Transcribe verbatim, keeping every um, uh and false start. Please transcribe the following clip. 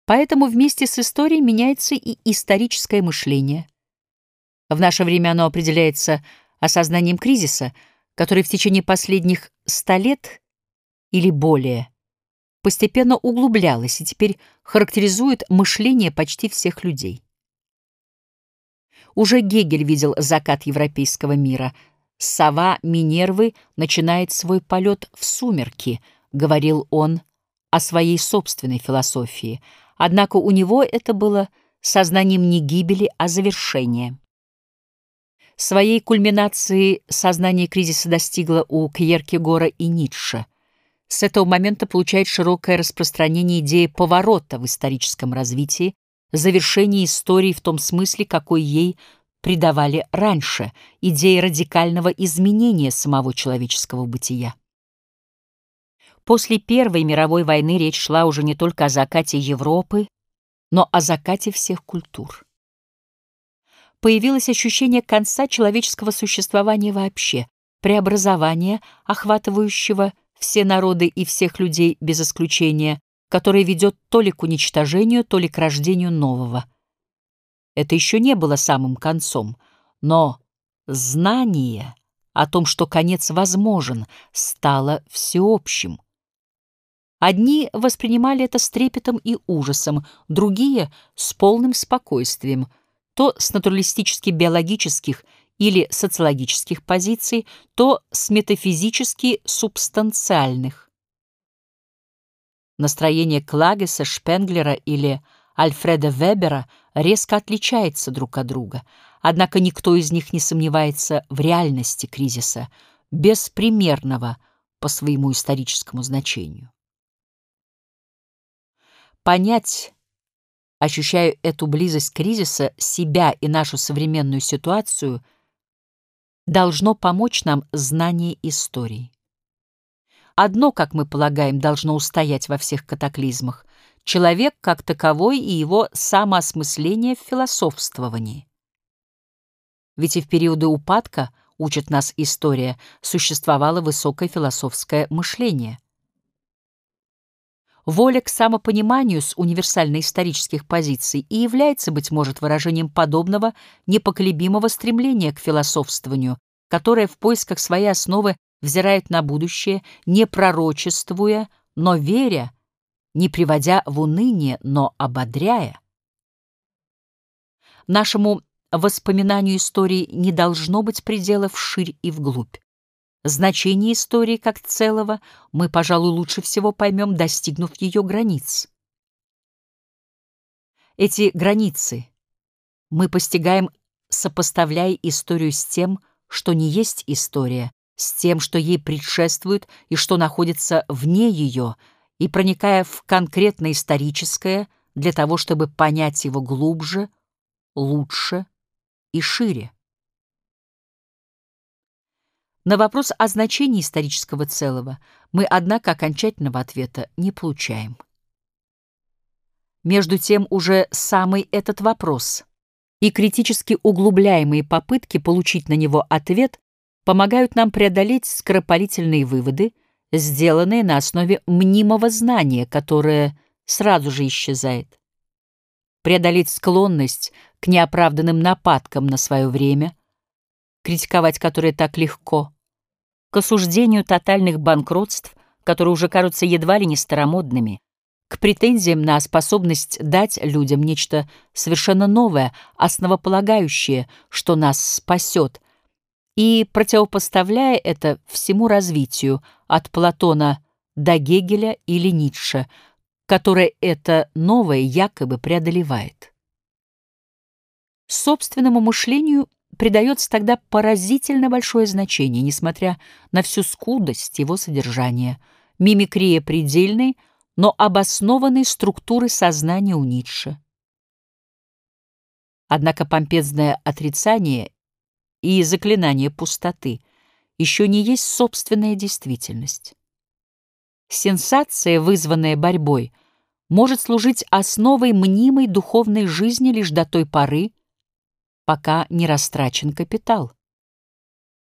Поэтому вместе с историей меняется и историческое мышление. В наше время оно определяется осознанием кризиса, который в течение последних ста лет или более постепенно углублялось и теперь характеризует мышление почти всех людей. Уже Гегель видел закат европейского мира. «Сова Минервы начинает свой полет в сумерки», — говорил он о своей собственной философии. Однако у него это было сознанием не гибели, а завершения. Своей кульминации сознание кризиса достигло у Кьеркегора и Ницше. С этого момента получает широкое распространение идея поворота в историческом развитии, завершения истории в том смысле, какой ей придавали раньше, идея радикального изменения самого человеческого бытия. После Первой мировой войны речь шла уже не только о закате Европы, но о закате всех культур. Появилось ощущение конца человеческого существования вообще, преобразования, охватывающего все народы и всех людей без исключения, которое ведет то ли к уничтожению, то ли к рождению нового. Это еще не было самым концом, но знание о том, что конец возможен, стало всеобщим. Одни воспринимали это с трепетом и ужасом, другие — с полным спокойствием, то с натуралистически-биологических или социологических позиций, то с метафизически-субстанциальных. Настроение Клагеса, Шпенглера или Альфреда Вебера резко отличается друг от друга, однако никто из них не сомневается в реальности кризиса, беспримерного по своему историческому значению. Понять, ощущая эту близость кризиса, себя и нашу современную ситуацию, должно помочь нам знание истории. Одно, как мы полагаем, должно устоять во всех катаклизмах — человек как таковой и его самоосмысление в философствовании. Ведь и в периоды упадка, учит нас история, существовало высокое философское мышление. Воля к самопониманию с универсально-исторических позиций и является, быть может, выражением подобного непоколебимого стремления к философствованию, которое в поисках своей основы взирает на будущее, не пророчествуя, но веря, не приводя в уныние, но ободряя. Нашему воспоминанию истории не должно быть пределов вширь и вглубь. Значение истории как целого мы, пожалуй, лучше всего поймем, достигнув ее границ. Эти границы мы постигаем, сопоставляя историю с тем, что не есть история, с тем, что ей предшествует и что находится вне ее, и проникая в конкретно историческое для того, чтобы понять его глубже, лучше и шире. На вопрос о значении исторического целого мы, однако, окончательного ответа не получаем. Между тем, уже самый этот вопрос и критически углубляемые попытки получить на него ответ помогают нам преодолеть скоропалительные выводы, сделанные на основе мнимого знания, которое сразу же исчезает. Преодолеть склонность к неоправданным нападкам на свое время, критиковать которые так легко, к осуждению тотальных банкротств, которые уже кажутся едва ли не старомодными, к претензиям на способность дать людям нечто совершенно новое, основополагающее, что нас спасет, и противопоставляя это всему развитию от Платона до Гегеля или Ницше, которое это новое якобы преодолевает. Собственному мышлению придается тогда поразительно большое значение, несмотря на всю скудость его содержания, мимикрия предельной, но обоснованной структуры сознания у Ницше. Однако помпезное отрицание и заклинание пустоты еще не есть собственная действительность. Сенсация, вызванная борьбой, может служить основой мнимой духовной жизни лишь до той поры, пока не растрачен капитал.